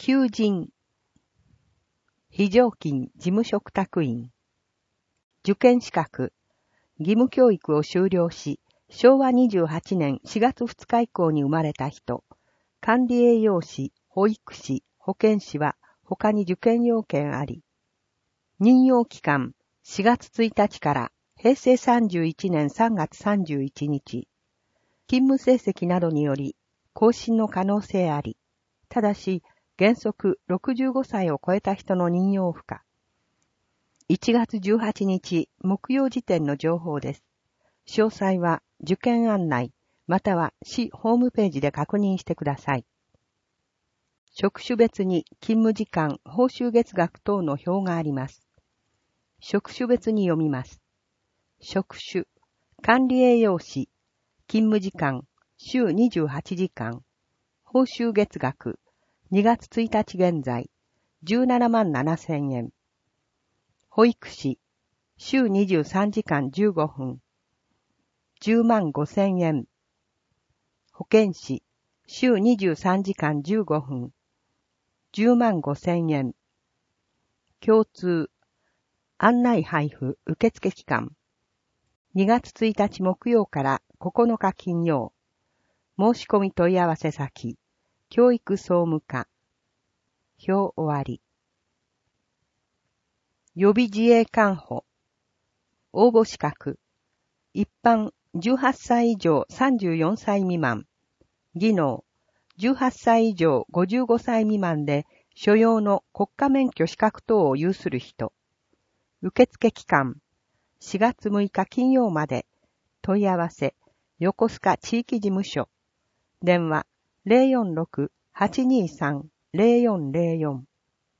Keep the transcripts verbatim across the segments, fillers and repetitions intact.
求人、非常勤事務嘱託員、受験資格、義務教育を修了し、しょうわにじゅうはちねんしがつふつか以降に生まれた人、管理栄養士、保育士、保健師は他に受験要件あり、任用期間しがつついたちからへいせいさんじゅういちねんさんがつさんじゅういちにち、勤務成績などにより更新の可能性あり、ただし原則ろくじゅうごさいを超えた人の任用不可。いちがつじゅうはちにち木曜時点の情報です。詳細は受験案内または市ホームページで確認してください。職種別に勤務時間、報酬月額等の表があります。職種別に読みます。職種、管理栄養士、勤務時間、週にじゅうはちじかん、報酬月額、にがつついたち現在、じゅうななまんななせんえん。保育士、週にじゅうさんじかんじゅうごふん、じゅうまんごせんえん。保健師、週にじゅうさんじかんじゅうごふん、じゅうまんごせんえん。共通、案内配布受付期間。にがつついたち木曜からここのか金曜。申し込み問い合わせ先、教育総務課。表終わり。予備自衛官補。応募資格。一般じゅうはっさい以上さんじゅうよんさい未満。技能。じゅうはっさい以上ごじゅうごさい未満で所要の国家免許資格等を有する人。受付期間。しがつむいか金曜まで。問い合わせ。横須賀地域事務所。電話 ゼロよんろく はちにさん ゼロよんゼロよん。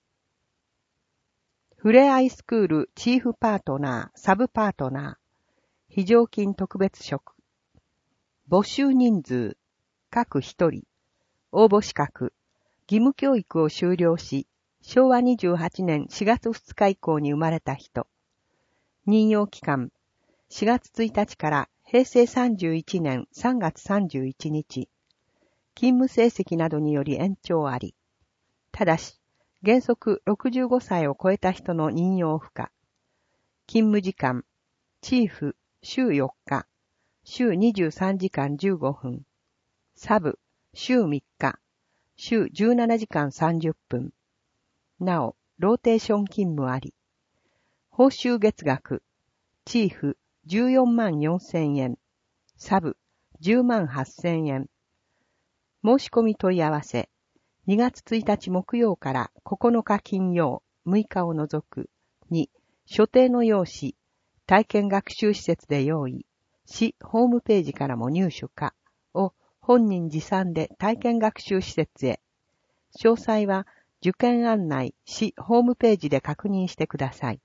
ふれあいスクールチーフパートナー、サブパートナー。非常勤特別職。募集人数。各一人。応募資格。義務教育を修了し、しょうわにじゅうはちねんしがつふつか以降に生まれた人。任用期間。しがつついたちからへいせいさんじゅういちねんさんがつさんじゅういちにち。勤務成績などにより延長あり。ただし、原則ろくじゅうごさいを超えた人の任用不可。勤務時間。チーフ、週よっか。週にじゅうさんじかんじゅうごふん。サブ、週みっか。週じゅうななじかんさんじゅっぷん。なお、ローテーション勤務あり。報酬月額。チーフ、じゅうよんまんよんせんえん。サブ、じゅうまんはっせんえん。申し込み問い合わせ。にがつついたち木曜からここのか金曜、むいかを除く。に、所定の用紙。体験学習施設で用意。市ホームページからも入手可。を本人持参で体験学習施設へ。詳細は受験案内市ホームページで確認してください。